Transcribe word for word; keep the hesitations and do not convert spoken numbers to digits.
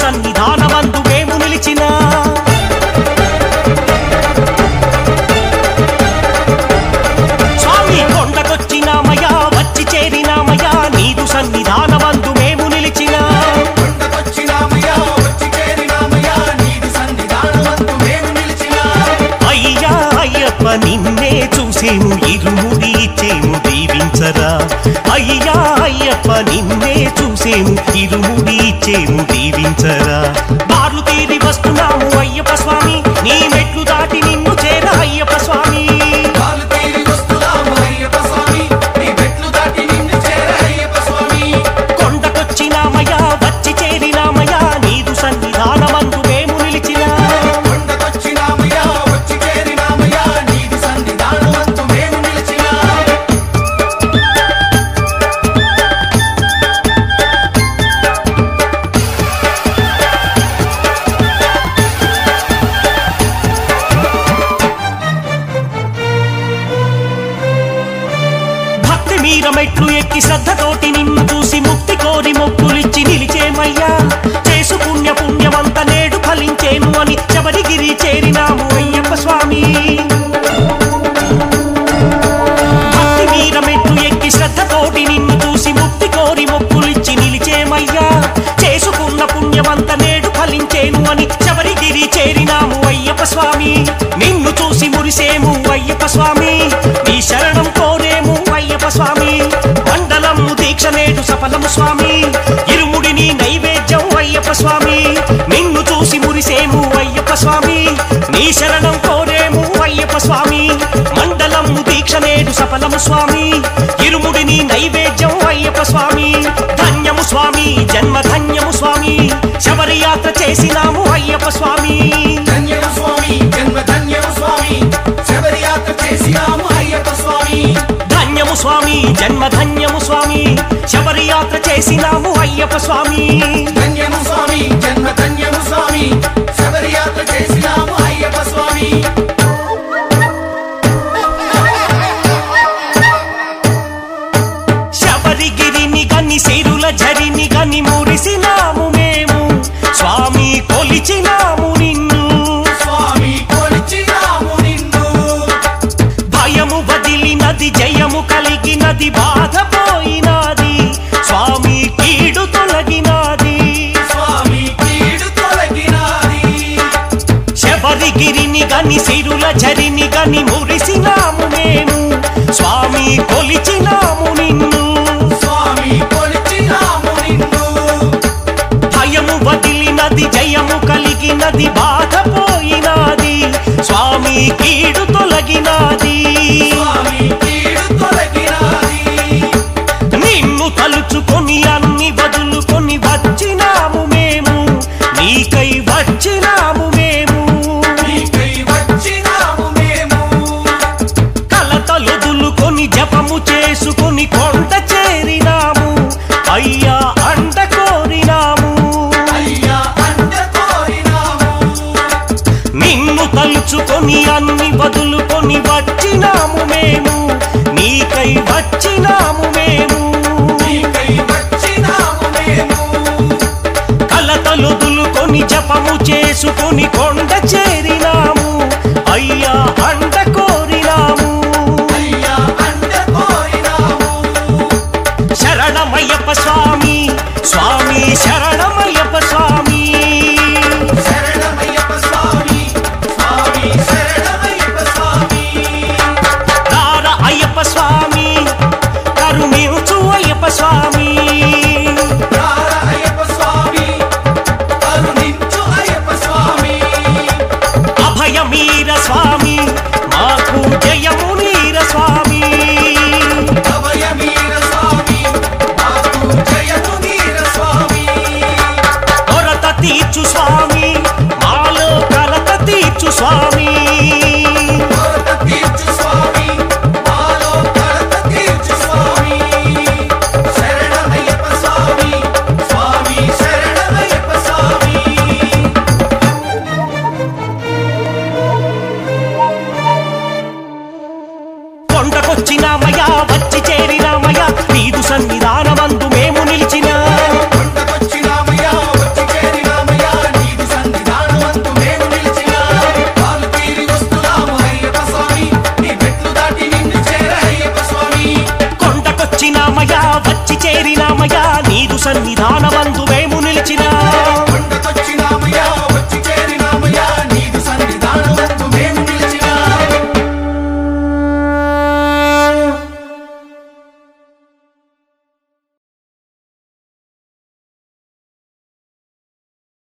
సన్నిధానమందు మేము నిలిచినా స్వామి కొండకొచ్చినామయ్యా వచ్చి చేరినామయ్యా నీదు సన్నిధానమందు మేము నిలిచినా అయ్యా అయ్యప్ప నిన్నే చూసేము ఇరుముడి ఇచ్చేము దీవించరా అయ్యా అయ్యప్ప నిన్నే చూసేము ఇరుముడి ఇచ్చేము దీవించరా బార్లు తీరి వస్తున్నాము అయ్యప్ప స్వామి నీ మెట్లు దాటి నిన్ను చేర అయ్యప్ప స్వామి కొండకొచ్చినామయ్యా వచ్చి చేరినామయ్యా నీదు సన్నిధానమందు మేము నిలిచినా మెట్లు ఎక్కి శ్రద్ధతోటి నిన్ను చూసి ముక్తి కోరి మొక్కులిచ్చి నిలిచేమయ్యా చేసు పుణ్య పుణ్యమంత నేడు ఫలించేను అని శబరిగిరి చేరినాము అయ్యప్ప స్వామి భక్తి మీర మెట్లు ఎక్కి శ్రద్ధతోటి నిన్ను చూసి ముక్తి కోరి మొక్కులిచ్చి నిలిచేమయ్యా చేసుకున్న పుణ్యమంత నేడు ఫలించేను అని శబరిగిరి చేరినాము అయ్యప్ప స్వామి నిన్ను చూసి మురిసేము అయ్యప్ప స్వామి నీ శరణం కోరేము అయ్యప్ప స్వామి మండలము దీక్ష నేడు సఫలము స్వామి ఇరుముడిని నైవేద్యం అయ్యప్ప స్వామి నిన్ను చూసి మురిసేము అయ్యప్ప స్వామి నీ శరణం కోరేము అయ్యప్ప స్వామి మండలము దీక్ష నేడు సఫలము స్వామి ఇరుముడిని నైవేద్యం అయ్యప్ప స్వామి ధన్యము స్వామి జన్మ ధన్యము స్వామి శబరి యాత్ర చేసినాము అయ్యప్ప స్వామి ధన్యము స్వామి జన్మ ధన్యము స్వామి శబరి యాత్ర చేసినాము అయ్యప్ప స్వామి ధన్యము స్వామి జన్మ ధన్యము స్వామి శబరి యాత్ర చేసినాము అయ్యప్ప స్వామి ధన్యము స్వామి జన్మ ధన్యము స్వామి శబరి యాత్ర చేసినాము అయ్యప్ప స్వామి శబరిగిరిని గని సిరుల జరిని గని మురిసినాము మేము స్వామి కొలిచినాము నిన్ను స్వామి కొలిచినాము నిన్ను భయము వదిలినది జయము కలిగినది బాధ పోయినది స్వామి కీడు తొలగినది స్వామి కీడు తొలగినది శబరిగిరిని గని సిరుల జరిని గని మురిసినాము మేము స్వామి కొలిచినాము నిన్ను స్వామి కొలిచినాము నిన్ను భయము వదిలినది జయము కలిగినది బాధ పోయినది స్వామి కీడు తొలగినది స్వామి కీడు తొలగినది నిన్ను తలుచుకొని అన్ని వదులుకొని వచ్చినాము మేము నీకై వచ్చినాము మేము నీకై వచ్చినాము మేము కలతలొదులుకొని జపము చేసుకొని కొండ చేరినాము అయ్యా అండ కోరినాము అయ్యా అండ కోరినాము నిన్ను తలుచుకొని అన్ని వదులుకొని వచ్చినాము మేము నీకై వచ్చినాము మేము నీకై వచ్చినాము మేము కలతలొదులుకొని జపము చేసుకొని కొండ చేరినాము అయ్యా అండ కోరినాము అయ్యా అండ కోరినాము శరణమయ్యప్ప స్వామి స్వామి శరణమయ్యప్ప స్వామి శరణమయ్యప్ప స్వామి స్వామి శరణమయ్యప్ప స్వామి రార అయ్యప్ప స్వామి కరుణించు అయ్యప్ప స్వామి రార అయ్యప్ప స్వామి కరుణించు అయ్యప్ప స్వామి అభయమీర స్వామి మాకు జయము నీర స్వామి అభయమీర స్వామి మాకు జయము నీర స్వామి కొరత తీర్చు స్వామి మాలో కలత తీర్చు స్వామి కొరత తీర్చు స్వామి మాలో కలత తీర్చు స్వామి శరణమయ్యప్ప స్వామి స్వామి శరణమయ్యప్ప స్వామి కొండకొచ్చినామయ్యా